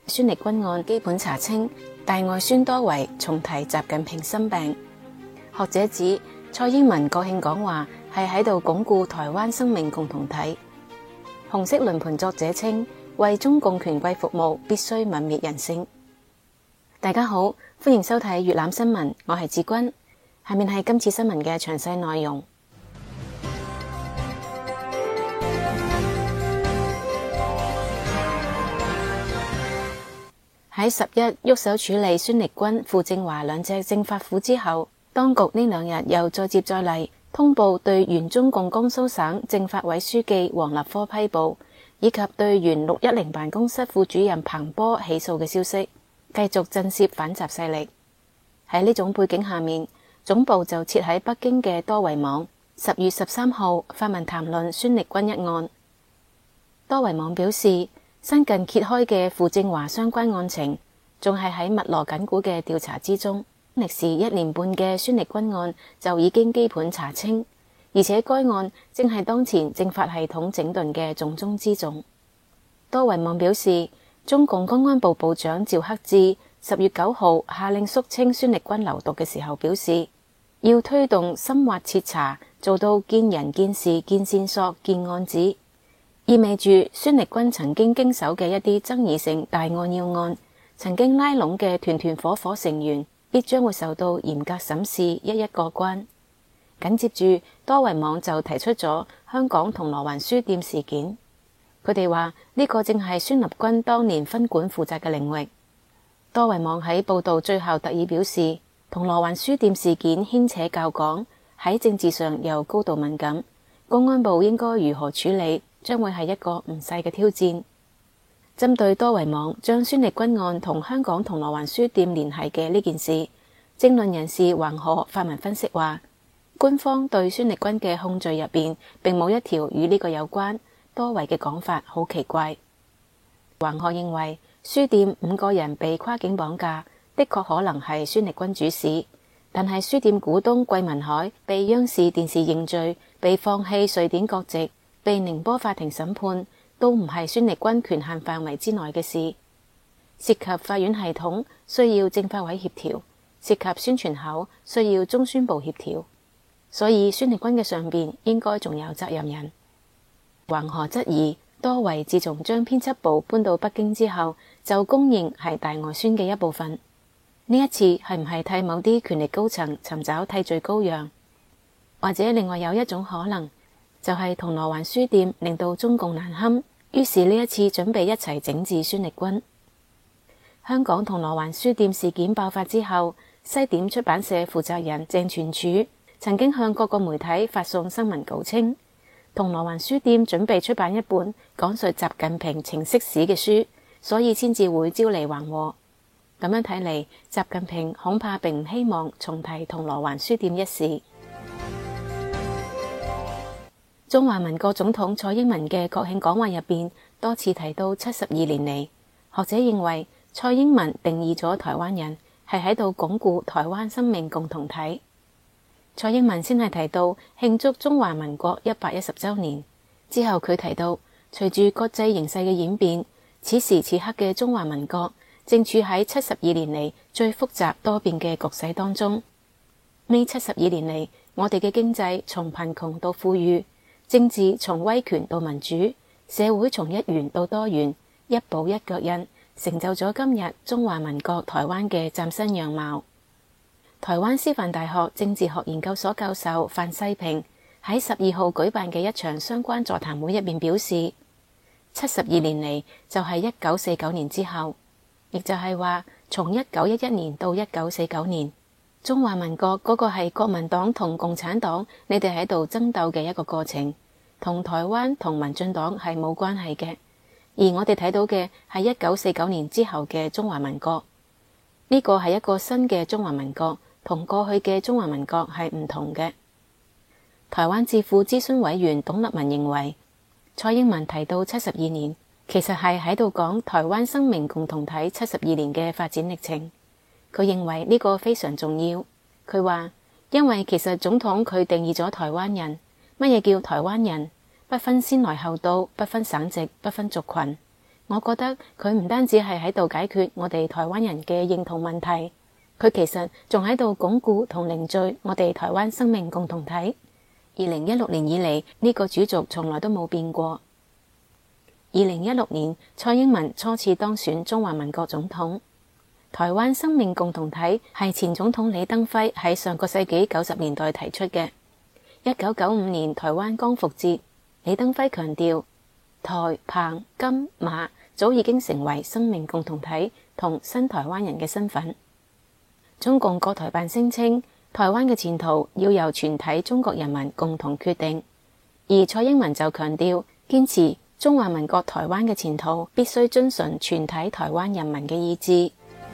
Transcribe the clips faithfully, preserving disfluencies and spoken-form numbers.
孫力軍案基本查清，大外宣多維重提習近平心病。學者指蔡英文國慶講話係喺度鞏固台灣生命共同體。紅色輪盤作者稱，為中共權貴服務必須泯滅人性。大家好，歡迎收睇粵覽新聞，我係志君。下面係今次新聞嘅詳細內容。喺十一喐手處理孫力軍、傅政華兩隻政法虎之後，當局呢兩日又再接再厲，通報對原中共江蘇省政法委書記王立科批捕，以及對原六一零辦公室副主任彭波起訴嘅消息，繼續震懾反習勢力。喺呢種背景下面，總部就設喺北京嘅多維網十月十三號發文談論孫力軍一案。多維網表示，新近揭開嘅傅政華相關案情，仲係喺密鑼緊鼓嘅調查之中。歷時一年半嘅孫力軍案就已經基本查清，而且該案正係當前政法系統整頓嘅重中之重。多維網表示，中共公安部部長趙克志十月九號下令肅清孫力軍流毒嘅時候表示，要推動深挖徹查，做到見人見事見線索見案子，意味住孫力軍曾經經手嘅一啲爭議性大案要案，曾經拉攏嘅團團伙伙成員，必將會受到嚴格審視，一一過關。緊接住，多維網就提出咗香港銅鑼灣書店事件。佢哋話呢個正係孫立軍當年分管負責嘅領域。多維網喺報道最後特意表示，銅鑼灣書店事件牽扯較廣，喺政治上又高度敏感，公安部應該如何處理，將會係一個唔細嘅挑戰。針對多維網將孫力軍案同香港銅鑼灣書店聯繫嘅呢件事，政論人士橫河發文分析話，官方對孫力軍嘅控罪入邊並冇一條與呢個有關，多維嘅講法好奇怪。橫河認為，書店五個人被跨境綁架，的確可能係孫力軍主使，但係書店股東桂民海被央視電視認罪，被放棄瑞典國籍，被寧波法庭審判，都唔係孫力軍權限範圍之內嘅事。涉及法院系統，需要政法委協調，涉及宣傳口，需要中宣部協調，所以孫力軍嘅上邊應該仲有責任人。橫河質疑，多維自從將編輯部搬到北京之後，就公認係大外宣嘅一部分。呢一次係唔係替某啲權力高層尋找替罪羔羊？或者另外有一種可能，就係銅鑼灣書店令到中共難堪，於是呢一次準備一齊整治孫力軍。香港銅鑼灣書店事件爆發之後，西點出版社負責人鄭傳柱曾經向各個媒體發送新聞稿稱，銅鑼灣書店準備出版一本講述習近平情色史嘅書，所以先至會招嚟橫禍。咁樣睇嚟，習近平恐怕並唔希望重提銅鑼灣書店一事。中華民國總統蔡英文嘅國慶講話入邊多次提到七十二年嚟，學者認為蔡英文定義咗台灣人係喺度鞏固台灣生命共同體。蔡英文先係提到慶祝中華民國一百一十週年，之後佢提到隨住國際形勢嘅演變，此時此刻嘅中華民國正處喺七十二年嚟最複雜多變嘅局勢當中。呢七十二年嚟，我哋嘅經濟從貧窮到富裕，政治從威權到民主，社會從一元到多元，一步一腳印，成就咗今日中華民國台灣嘅嶄新樣貌。台灣師範大學政治學研究所教授范世平喺十二號舉辦嘅一場相關座談會入面表示，七十二年嚟就係一九四九年之後，亦就係話從一九一一年到一九四九年，中華民國嗰個係國民黨同共產黨你哋喺度爭鬥嘅一個過程，同台灣同民進黨係冇關係嘅。而我哋睇到嘅係一九四九年之後嘅中華民國，呢個係一個新嘅中華民國，同過去嘅中華民國係唔同嘅。台灣智庫諮詢委員董立文認為，蔡英文提到七十二年，其實係喺度講台灣生命共同體七十二年嘅發展歷程。佢認為呢個非常重要。佢話，因為其實總統佢定義咗台灣人，乜嘢叫台灣人？不分先來後到，不分省籍，不分族群。 我覺得佢唔單止係喺度解決我哋台灣人嘅認同問題，佢其實仲喺度鞏固同凝聚我哋台灣生命共同體。二零一六年以嚟，呢個主軸從來都冇變過。二零一六年，蔡英文初次當選中華民國總統。台灣生命共同體係前總統李登輝喺上個世紀九十年代提出嘅。一九九五年台灣光復節，李登輝強調台澎金馬早已經成為生命共同體同新台灣人嘅身份。中共國台辦聲稱台灣嘅前途要由全體中國人民共同決定，而蔡英文就強調堅持中華民國台灣嘅前途必須遵循全體台灣人民嘅意志。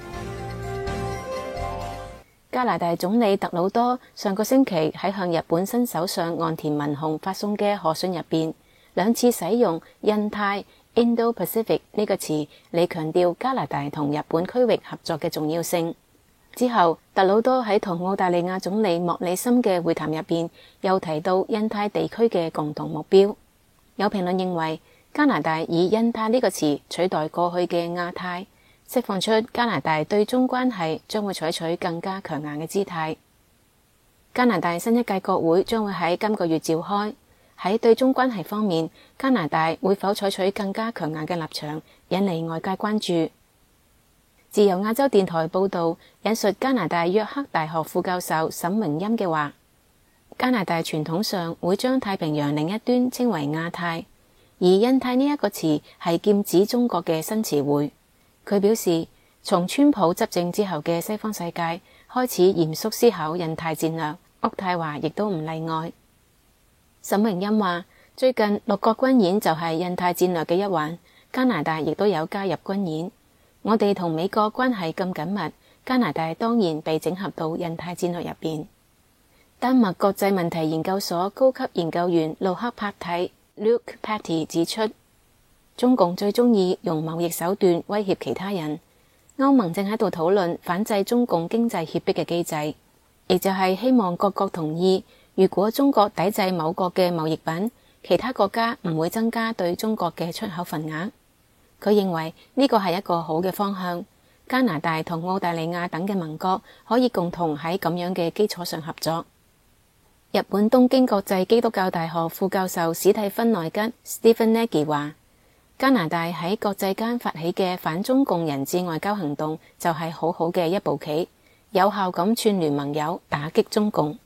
加拿大總理特魯多上個星期喺向日本新首相岸田文雄發送嘅賀信入邊，兩次使用印太 Indo-Pacific 呢個詞嚟強調加拿大同日本區域合作嘅重要性。之後，特魯多喺同澳大利亞總理莫里森嘅會談入邊，又提到印太地區嘅共同目標。有評論認為，加拿大以印太呢個詞取代過去嘅亞太，釋放出加拿大對中關係將會採取更加強硬嘅姿態。加拿大新一屆國會將會喺今個月召開，喺對中關係方面，加拿大會否採取更加強硬嘅立場，引嚟外界關注。自由亞洲電台報導，引述加拿大約克大學副教授沈榮欽嘅話，加拿大傳統上會將太平洋另一端稱為亞太，而印太呢一個詞係劍指中國嘅新詞彙。佢表示，從川普執政之後嘅西方世界開始嚴肅思考印太戰略，渥太華亦都唔例外。沈榮欽話，最近六國軍演就係印太戰略嘅一環，加拿大亦都有加入軍演。我哋同美國關係咁緊密，加拿大當然被整合到印太戰略入邊。丹麥國際問題研究所高級研究員路克柏蒂 Luke Patty 指出，中共最中意用貿易手段威脅其他人。歐盟正喺度討論反制中共經濟脅迫嘅機制，亦就係希望各國同意，如果中國抵制某國嘅貿易品，其他國家唔會增加對中國嘅出口份額。佢認為呢個係一個好嘅方向，加拿大同澳大利亞等嘅盟國可以共同喺咁樣嘅基礎上合作。日本東京國際基督教大學副教授史蒂芬內吉 Stephen Nagy 話，加拿大喺國際間發起嘅反中共人質外交行動就係好好嘅一步棋，有效咁串聯盟友打擊中共。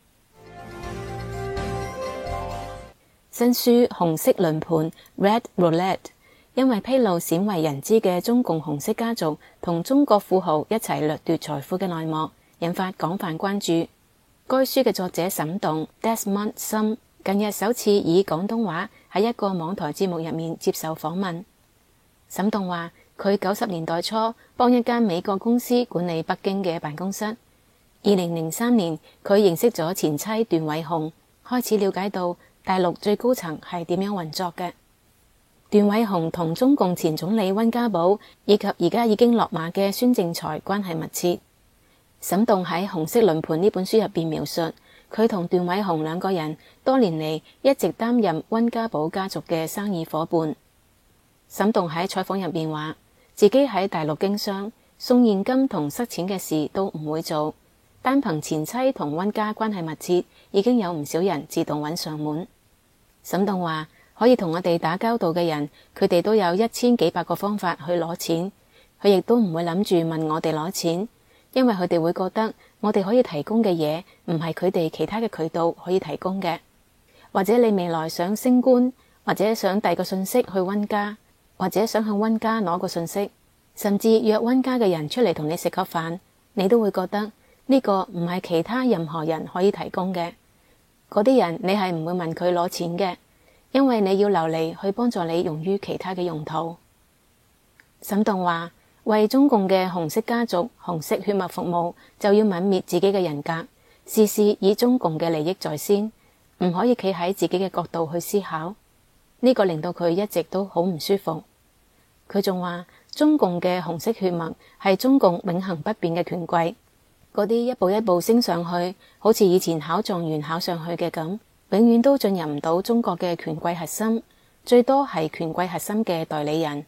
新書紅色輪盤 Red Roulette 因為披露鮮為人知嘅中共紅色家族同中國富豪一齊掠奪財富嘅內幕，引發廣泛關注。該書嘅作者沈棟 Desmond Sim 近日首次以廣東話喺一個網台節目入面接受訪問。沈棟話，佢九十年代初幫一間美國公司管理北京嘅辦公室。二零零三年，佢認識咗前妻段偉雄，開始了解到大陸最高層係點樣運作嘅。段偉雄同中共前總理溫家寶以及而家已經落馬嘅孫政才關係密切。沈棟喺《紅色輪盤》呢本書入邊描述，佢同段偉雄兩個人多年嚟一直擔任溫家寶家族嘅生意夥伴。沈棟喺採訪入邊話，自己喺大陸經商，送現金同塞錢嘅事都唔會做，單憑前妻同溫家關係密切，已經有唔少人自動揾上門。沈棟話，可以同我哋打交道嘅人，佢哋都有一千幾百個方法去攞錢，佢亦都唔會諗住問我哋攞錢，因為佢哋會覺得我哋可以提供嘅嘢唔係佢哋其他嘅渠道可以提供嘅。或者你未來想升官，或者想遞個信息去溫家，或者想向溫家攞個信息，甚至約溫家嘅人出嚟同你食個飯，你都會覺得呢個唔係其他任何人可以提供嘅。嗰啲人你係唔會問佢攞錢嘅，因為你要留嚟去幫助你用於其他嘅用途。沈棟話，為中共嘅紅色家族、紅色血脈服務，就要泯滅自己嘅人格，事事以中共嘅利益在先，唔可以企喺自己嘅角度去思考。呢個令到佢一直都好唔舒服。佢仲話，中共嘅紅色血脈係中共永恆不變嘅權貴，嗰啲一步一步升上去，好似以前考狀元考上去嘅咁，永遠都進入唔到中國嘅權貴核心，最多係權貴核心嘅代理人，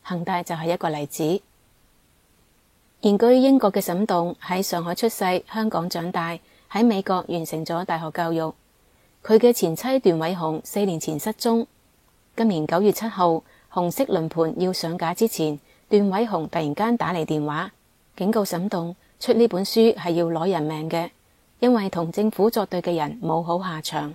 恒大就係一個例子。現居英國嘅沈棟喺上海出世，香港長大，喺美國完成咗大學教育。佢嘅前妻段偉雄四年前失蹤。今年九月七號，紅色輪盤要上架之前，段偉雄突然間打嚟電話，警告沈棟出呢本書係要攞人命嘅，因為同政府作對嘅人冇好下場。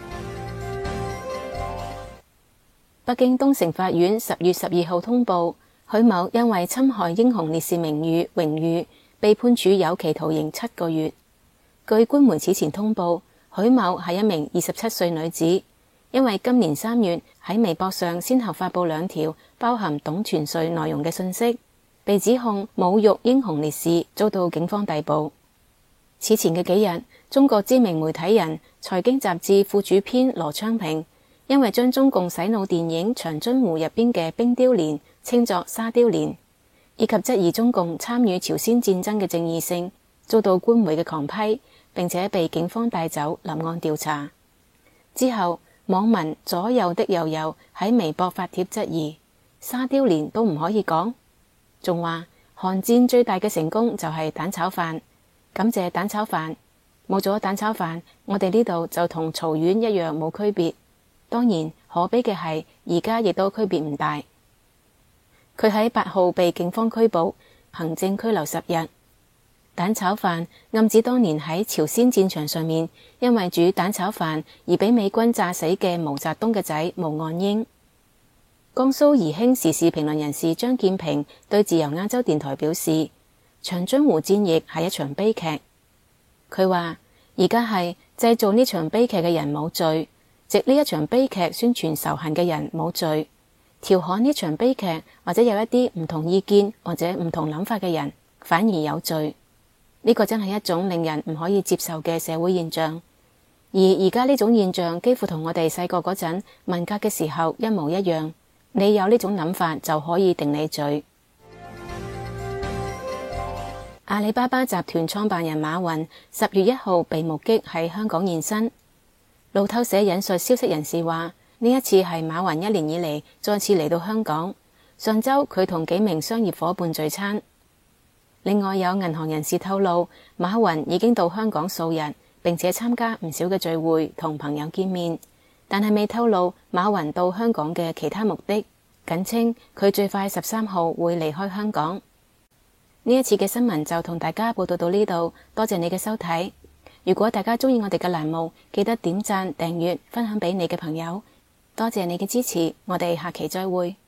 北京東城法院十月十二號通報，許某因為侵害英雄烈士名譽榮譽，被判處有期徒刑七個月。據官媒此前通報，許某係一名二十七歲女子，因為今年三月喺微博上先後發布兩條包含董存瑞內容嘅信息，被指控侮辱英雄烈士，遭到警方逮捕。此前嘅幾日，中國知名媒體人、財經雜誌副主編羅昌平因為將中共洗腦電影《長津湖》入邊嘅冰雕連稱作沙雕連，以及質疑中共參與朝鮮戰爭嘅正義性，遭到官媒嘅狂批，並且被警方帶走立案調查。之後，網民左右的右右喺微博發帖質疑，沙雕連都唔可以講，仲話韓戰最大嘅成功就係蛋炒飯，感謝蛋炒飯，冇咗蛋炒飯，我哋呢度就同曹縣一樣冇區別。當然，可悲嘅係而家亦都區別唔大。佢喺八號被警方拘捕，行政拘留十日。蛋炒飯暗指當年喺朝鮮戰場上面，因為煮蛋炒飯而俾美軍炸死嘅毛澤東嘅仔毛岸英。江蘇宜興時事評論人士張建平對自由亞洲電台表示，長津湖戰役係一場悲劇。佢話而家係製造呢場悲劇嘅人冇罪，藉呢一場悲劇宣傳仇恨嘅人冇罪，調侃呢場悲劇或者有一啲唔同意見或者唔同諗法嘅人反而有罪。呢個真係一種令人唔可以接受嘅社會現象，而而家呢種現象幾乎同我哋細個嗰陣文革嘅時候一模一樣。你有呢種諗法就可以定你罪。阿里巴巴集團創辦人馬雲十月一號被目擊喺香港現身。路透社引述消息人士話，呢一次係馬雲一年以嚟再次嚟到香港。上週佢同幾名商業夥伴聚餐。另外有銀行人士透露，馬雲已經到香港數日，並且參加唔少嘅聚會同朋友見面，但係未透露馬雲到香港嘅其他目的，僅稱佢最快十三號會離開香港。呢一次嘅新聞就同大家報道到呢度，多謝你嘅收睇。如果大家鍾意我哋嘅欄目，記得點讚、訂閱、分享俾你嘅朋友。多謝你嘅支持，我哋下期再會。